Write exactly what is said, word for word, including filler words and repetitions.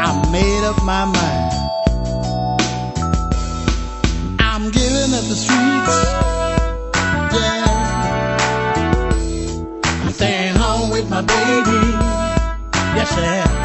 I made up my mind. I'm giving up the streets, yeah. I'm staying home with my baby, yes, sir.